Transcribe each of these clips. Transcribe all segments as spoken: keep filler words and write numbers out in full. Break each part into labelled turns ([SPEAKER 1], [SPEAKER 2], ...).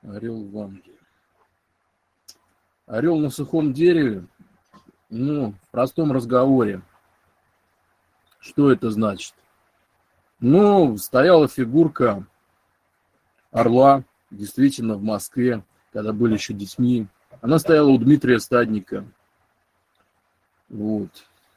[SPEAKER 1] Орел в Англии. Орел на сухом дереве, ну, в простом разговоре. Что это значит? Ну, стояла фигурка орла, действительно, в Москве, когда были еще детьми. Она стояла у Дмитрия Стадника. Вот.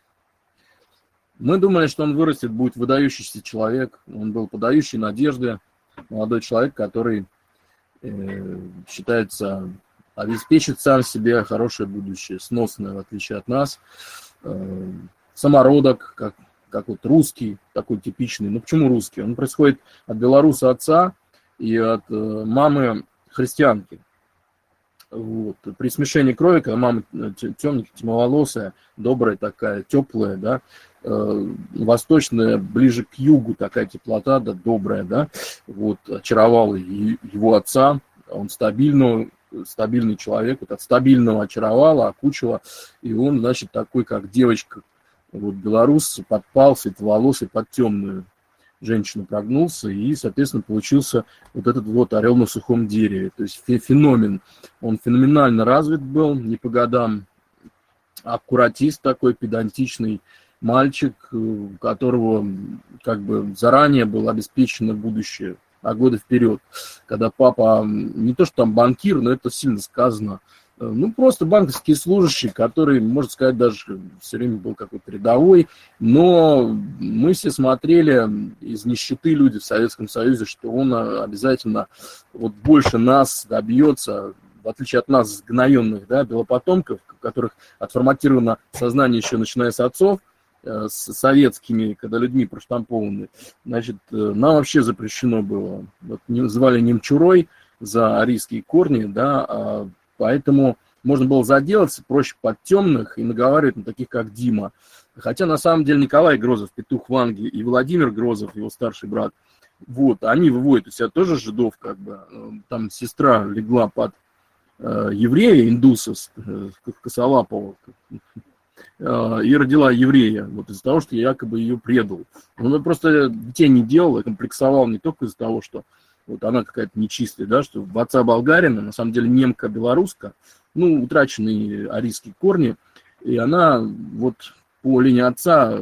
[SPEAKER 1] Мы думали, что он вырастет, будет выдающийся человек. Он был подающий надежды. Молодой человек, который э, считается, обеспечит сам себе хорошее будущее, сносное, в отличие от нас. Э, самородок, как, как вот русский, такой типичный. Ну почему русский? Он происходит от белоруса отца и от э, мамы христианки. Вот. При смешении крови, когда мама темненькая, темноволосая, добрая такая, теплая, да, э, восточная, ближе к югу такая теплота, да, добрая, да, вот, очаровала его отца, он стабильный, стабильный человек, вот от стабильного очаровала, окучила, и он, значит, такой, как девочка, вот, белорус, подпал, светловолосый, под темную женщину прогнулся, и, соответственно, получился вот этот вот орел на сухом дереве. То есть феномен. Он феноменально развит был, не по годам. Аккуратист такой, педантичный мальчик, у которого как бы заранее было обеспечено будущее, а годы вперед. Когда папа, не то что там банкир, но это сильно сказано, ну, просто банковский служащий, который, можно сказать, даже все время был какой-то рядовой, но мы все смотрели из нищеты люди в Советском Союзе, что он обязательно вот больше нас добьется, в отличие от нас, сгноенных, да, белопотомков, у которых отформатировано сознание еще начиная с отцов, с советскими, когда людьми проштампованы, значит, нам вообще запрещено было. Вот, называли немчурой за арийские корни, да, а поэтому можно было заделаться проще под темных и наговаривать на таких, как Дима. Хотя, на самом деле, Николай Грозов, петух в Англии, и Владимир Грозов, его старший брат, вот, они выводят из себя тоже жидов, как бы. Там сестра легла под э, еврея, индуса, э, косолапого, э, и родила еврея, вот, из-за того, что я якобы ее предал. Он просто детей не делал, комплексовал не только из-за того, что вот она какая-то нечистая, да, что в отца болгарина, на самом деле немка белоруска, ну, утраченные арийские корни, и она вот по линии отца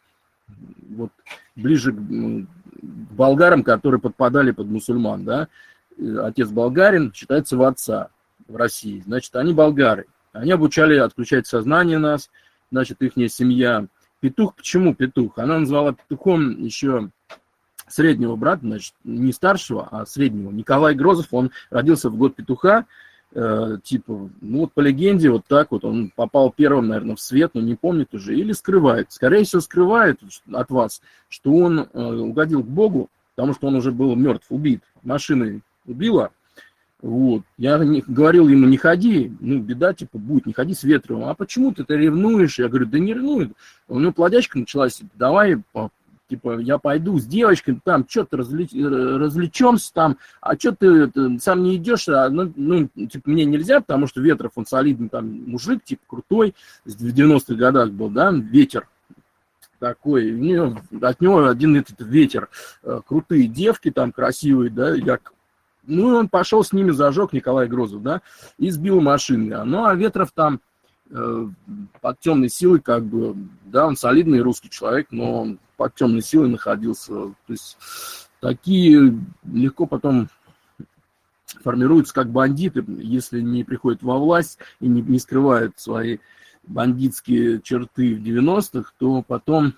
[SPEAKER 1] вот ближе к болгарам, которые подпадали под мусульман, да, отец болгарин считается в отца в России, значит, они болгары, они обучали отключать сознание нас, значит, ихняя семья. Петух, почему петух? Она назвала петухом еще среднего брата, значит, не старшего, а среднего. Николай Грозов, он родился в год петуха, э, типа, ну вот по легенде, вот так вот, он попал первым, наверное, в свет, но не помнит уже, или скрывает. Скорее всего, скрывает от вас, что он э, угодил к Богу, потому что он уже был мертв, убит, машиной убила. Вот. Я не, говорил ему, не ходи, ну, беда, типа, будет, не ходи с ветром. А почему ты, ты ревнуешь? Я говорю, да не ревнует. У него плодячка началась, давай, типа, я пойду с девочкой, там, что-то развлеч... развлечемся там, а что ты, ты сам не идешь, а, ну, ну, типа, мне нельзя, потому что Ветров, он солидный, там, мужик, типа, крутой, в девяностых годах был, да, Ветер такой, у него, от него один этот ветер, крутые девки там, красивые, да, я... Ну, он пошел с ними, зажег Николай Грозов, да, и сбил машины. Ну, а Ветров там э, под темной силой, как бы, да, он солидный русский человек, но он под темной силой находился. То есть такие легко потом формируются как бандиты, если не приходят во власть и не, не скрывают свои бандитские черты в девяностых, то потом,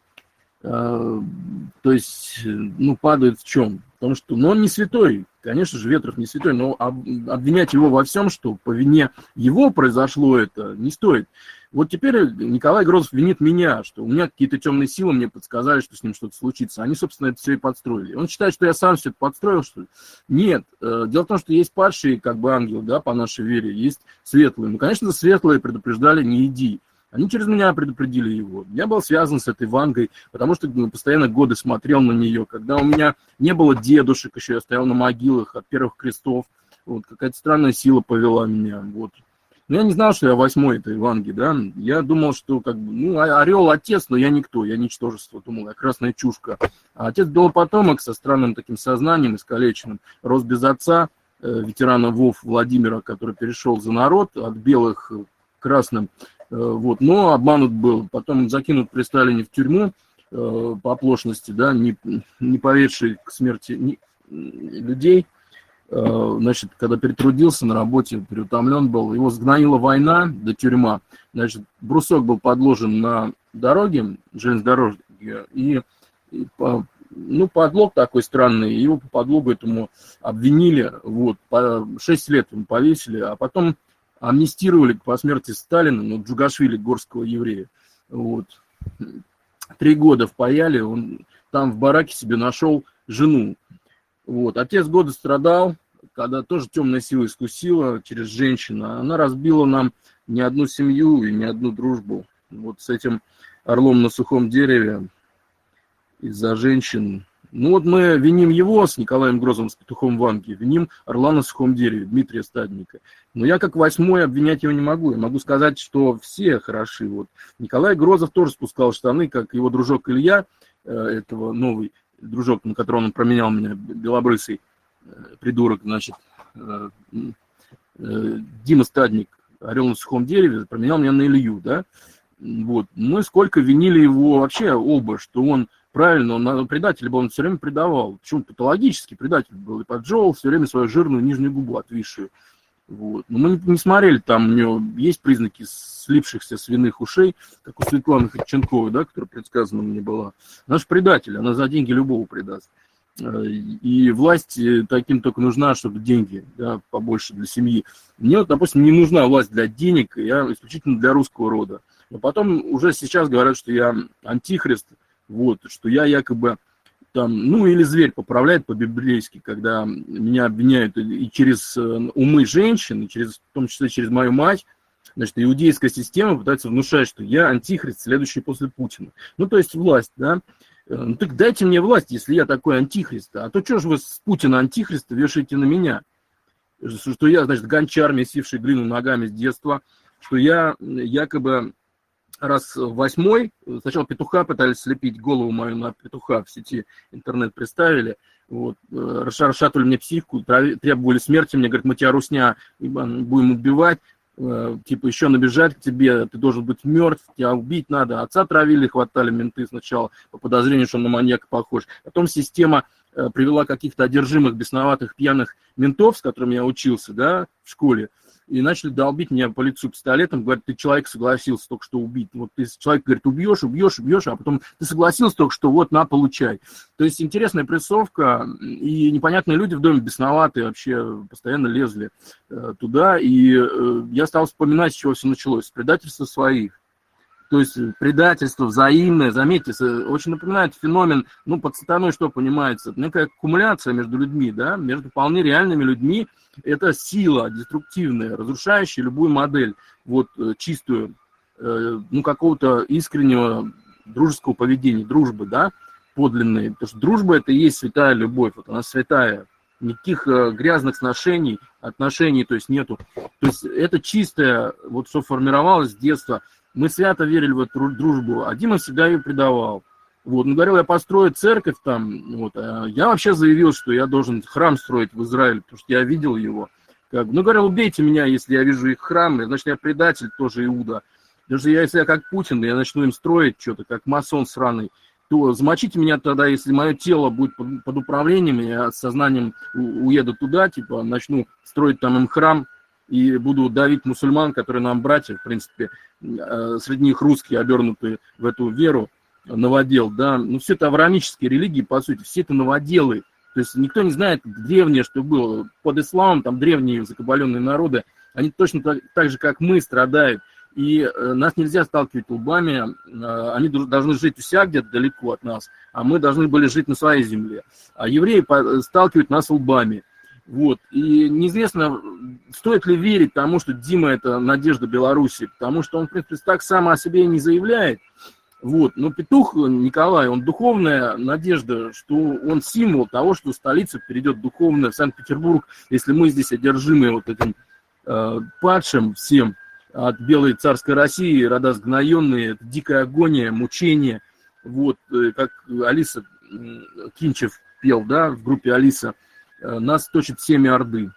[SPEAKER 1] э, то есть, ну, падают в чем? Потому что, ну, он не святой, конечно же, Ветров не святой, но обвинять его во всем, что по вине его произошло это, не стоит. Вот теперь Николай Грозов винит меня, что у меня какие-то темные силы мне подсказали, что с ним что-то случится. Они, собственно, это все и подстроили. Он считает, что я сам все это подстроил, что ли? Нет. Дело в том, что есть падшие, как бы ангелы, да, по нашей вере, есть светлые. Ну, конечно, светлые предупреждали, не иди. Они через меня предупредили его. Я был связан с этой Вангой, потому что ну, постоянно годы смотрел на нее. Когда у меня не было дедушек, еще я стоял на могилах от первых крестов. Вот, какая-то странная сила повела меня. Вот. Но я не знал, что я восьмой этой Ванги, да. Я думал, что как бы, ну, орел отец, но я никто, я ничтожество. Думал, я красная чушка. А отец был потомок со странным таким сознанием искалеченным. Рос без отца, ветерана ВОВ Владимира, который перешел за народ от белых к красным, вот, но обманут был. Потом закинут при Сталине в тюрьму по оплошности, да, не, не поверивший к смерти ни, людей. Значит, когда перетрудился на работе, переутомлен был, его сгноила война до тюрьма. Значит, брусок был подложен на дороге, железнодорожной, и, и по, ну, подлог такой странный, его по подлогу этому обвинили, вот, по шесть лет ему повесили, а потом амнистировали по смерти Сталина, ну, Джугашвили, горского еврея, вот. Три года впаяли, он там в бараке себе нашел жену. Вот. Отец года страдал, когда тоже темная сила искусила через женщину. Она разбила нам ни одну семью и ни одну дружбу. Вот с этим орлом на сухом дереве из-за женщин. Ну вот мы виним его с Николаем Грозовым, с петухом Ванги, виним орла на сухом дереве, Дмитрия Стадника. Но я как восьмой обвинять его не могу. Я могу сказать, что все хороши. Вот. Николай Грозов тоже спускал штаны, как его дружок Илья, этого новый дружок, на которого он променял меня, белобрысый придурок, значит, Дима Стадник, орел на сухом дереве, променял меня на Илью, да. Вот. Мы сколько винили его вообще оба, что он правильно, он предатель был, он все время предавал. Причем патологический предатель был и поджевал все время свою жирную нижнюю губу отвисшую. Вот. Но мы не смотрели, там у него есть признаки слипшихся свиных ушей, как у Светланы Ходченковой, да, которая предсказана мне была. Она же предатель, она за деньги любого предаст. И власть таким только нужна, чтобы деньги, да, побольше для семьи. Мне, вот, допустим, не нужна власть для денег, я исключительно для русского рода. Но потом уже сейчас говорят, что я антихрист, вот, что я якобы там, ну, или зверь поправляет по-библейски, когда меня обвиняют и через умы женщин, и через, в том числе через мою мать. Значит, иудейская система пытается внушать, что я антихрист, следующий после Путина. Ну, то есть власть, да. Ну, так дайте мне власть, если я такой антихрист. А то что же вы с Путина антихриста вешаете на меня? Что я, значит, гончар, месивший глину ногами с детства, что я якобы раз восьмой, сначала петуха пытались слепить, голову мою на петуха в сети интернет представили, вот, расшатывали мне психику, требовали смерти, мне говорят, мы тебя, русня, будем убивать, типа еще набежать к тебе, ты должен быть мертв, тебя убить надо. Отца травили, хватали менты сначала по подозрению, что он на маньяка похож. Потом система привела каких-то одержимых, бесноватых, пьяных ментов, с которыми я учился, да, в школе, и начали долбить меня по лицу пистолетом, говорят, ты человек согласился только что убить. Вот ты человек, говорит, убьешь, убьешь, убьешь, а потом ты согласился только что, вот, на, получай. То есть интересная прессовка, и непонятные люди в доме бесноватые вообще постоянно лезли э, туда, и э, я стал вспоминать, с чего все началось, с предательства своих. То есть предательство взаимное, заметьте, очень напоминает феномен, ну, под сатаной что понимается, некая аккумуляция между людьми, да, между вполне реальными людьми, это сила деструктивная, разрушающая любую модель, вот, чистую, э, ну, какого-то искреннего дружеского поведения, дружбы, да, подлинной, потому что дружба это и есть святая любовь, вот она святая, никаких э, грязных сношений, отношений, то есть нету, то есть это чистое, вот, что формировалось с детства. Мы свято верили в эту дружбу, а Дима всегда ее предавал. Вот, ну, говорил, я построю церковь там, вот, а я вообще заявил, что я должен храм строить в Израиле, потому что я видел его. Как, ну, говорил, убейте меня, если я вижу их храм, значит, я предатель, тоже Иуда. Даже я, если я как Путин, я начну им строить что-то, как масон сраный, то замочите меня тогда, если мое тело будет под, под управлением, я с сознанием у, уеду туда, типа, начну строить там им храм, и буду давить мусульман, которые нам братья, в принципе, среди них русские, обернутые в эту веру, новодел, да, ну, все это авраамические религии, по сути, все это новоделы, то есть никто не знает древнее, что было, под исламом, там, древние закабаленные народы, они точно так, так же, как мы, страдают, и э, нас нельзя сталкивать лбами, э, они должны жить вся где-то далеко от нас, а мы должны были жить на своей земле, а евреи по- сталкивают нас лбами. Вот, и неизвестно, стоит ли верить тому, что Дима это надежда Беларуси, потому что он, в принципе, так сам о себе не заявляет, вот, но петух Николай, он духовная надежда, что он символ того, что столица перейдет духовно в Санкт-Петербург, если мы здесь одержимы вот этим э, падшим всем от белой царской России, рода сгноенные, это дикая агония, мучение, вот, э, как Алиса э, Кинчев пел, да, в группе Алиса, нас точит семя Орды.